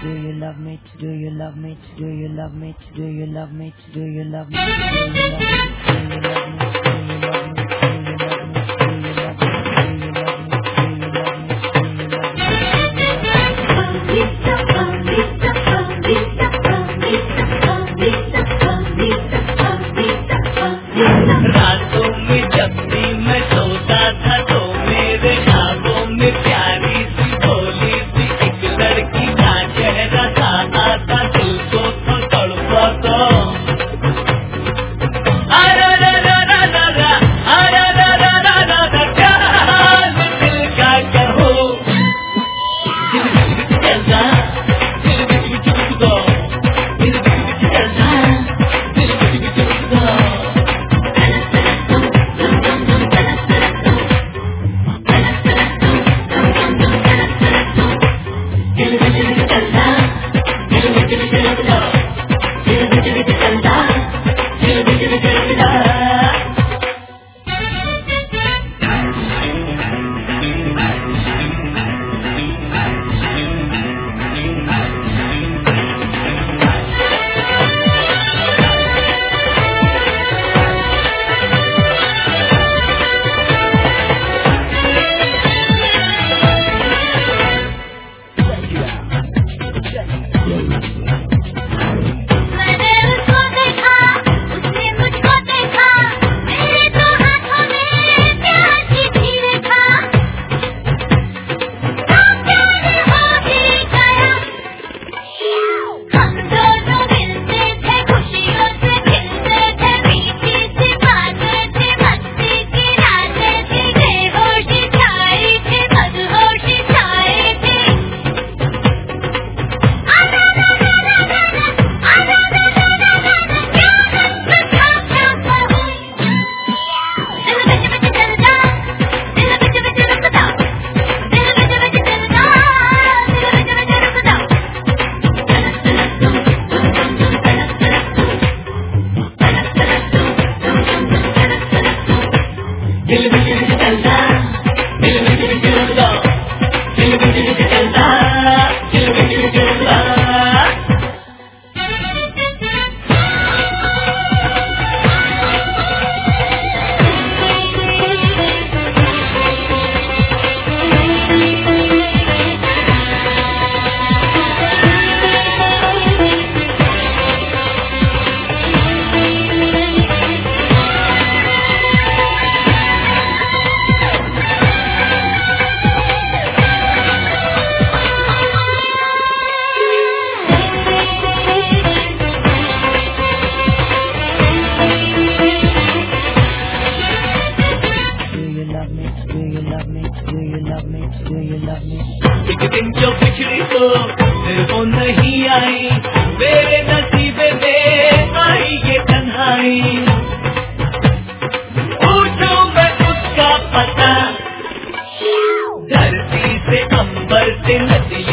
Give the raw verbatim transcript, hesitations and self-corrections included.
Do you love me? Do you love me? Do you love me? Do you love me? Do you love me? Do you love me? Do you love me? Do you love me? Do you love me? Do you love me? Do you love me? Do you love me? Do you love me? रातों में जब भी मैं सोता था तो मेरे ख्वाबों में प्यारी सी भोली सी एक लड़की का चेहरा था आता दिल को तो तड़पाता अरे रा रा रा रा रा अरे रा रा रा रा रा क्या हाल दिल का कहो चलता दिल दिल चुपता दिल दिल चलता दिल दिल चुपता एक दिन जो पिछड़ी तो फिर वो नहीं आई मेरे नसीबे में आई ये तन्हाई पूछूं मैं उसका पता धरती से अंबर से नदी